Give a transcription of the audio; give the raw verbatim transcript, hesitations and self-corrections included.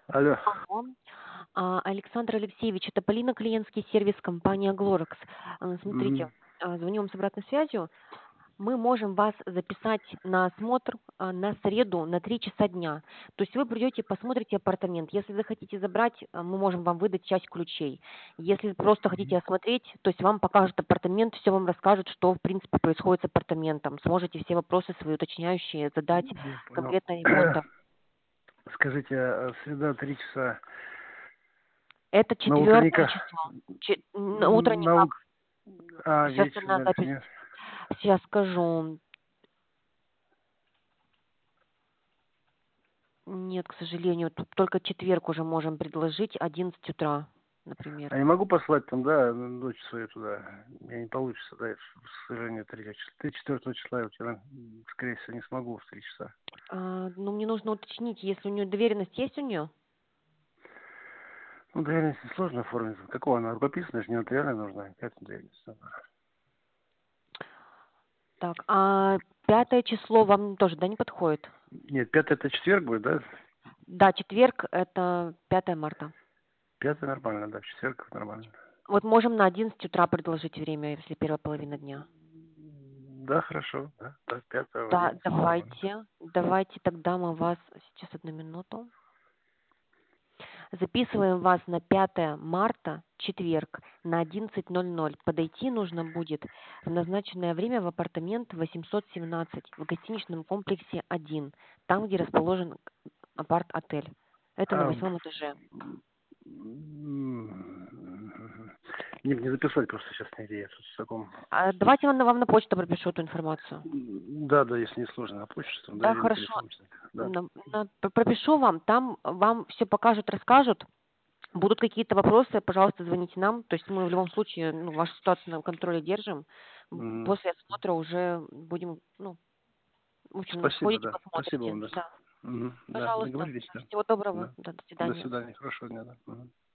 Алло. Алло. А, Александр Алексеевич, это Полина, клиентский сервис, компания Glorex. А, Смотрите, Мгм. а, звоню вам с обратной связью. Мы можем вас записать на осмотр а, на среду на три часа дня. То есть вы придете, посмотрите апартамент. Если захотите забрать, а, мы можем вам выдать часть ключей. Если просто хотите Мгм. осмотреть, то есть вам покажут апартамент, все вам расскажут, что в принципе происходит с апартаментом. Сможете все вопросы свои уточняющие задать Я понял. конкретно ремонта. Скажите, а среда три часа Это на четвертое утренника? число. Че- На утро На никак. ут... А, Сейчас вечер, на наверное, запись. нет. Сейчас скажу. Нет, к сожалению, тут только четверг уже можем предложить, одиннадцать утра, например. А не могу послать там, да, дочь свою туда? Мне не получится, да, к сожалению, третьего числа. четвертого числа я вчера, м, скорее всего, не смогу в три часа. А, ну, мне нужно уточнить, если у нее доверенность есть у нее. Ну, доверенность сложно оформить. Какого она? Рукописная же, не нотариальная нужна. Какая там доверенность? Так, а пятое число вам тоже, да, не подходит? Нет, пятое это четверг будет, да? Да, четверг, это пятое марта. Пятое нормально, да, в четверг нормально. Вот можем на одиннадцать утра предложить время, если первая половина дня. Да, хорошо, да, да, пятого в Да, одиннадцать нормально. давайте, давайте тогда мы вас, сейчас одну минуту. Записываем вас на пятое марта, четверг, на одиннадцать ноль ноль. Подойти нужно будет в назначенное время в апартамент восемьсот семнадцать в гостиничном комплексе один, там, где расположен апарт-отель. Это на А, восьмом этаже. м, не, не записать просто сейчас не идея тут в таком. А давайте вам, вам на почту пропишу эту информацию. Да, да, если не сложно, на почту, там, да, Да, или на хорошо. телефон. Да. На- на- пропишу вам, там вам все покажут, расскажут. Будут какие-то вопросы, пожалуйста, звоните нам. То есть мы в любом случае ну, вашу ситуацию на контроле держим. М, Мгм. После осмотра уже будем, ну, в общем, Спасибо, сходите, да. Спасибо посмотрите. вам, да. Да, Мгм. Да, пожалуйста. договорились, да. Всего доброго. Да. Да, до До свидания. свидания, хорошего дня, да. Мгм.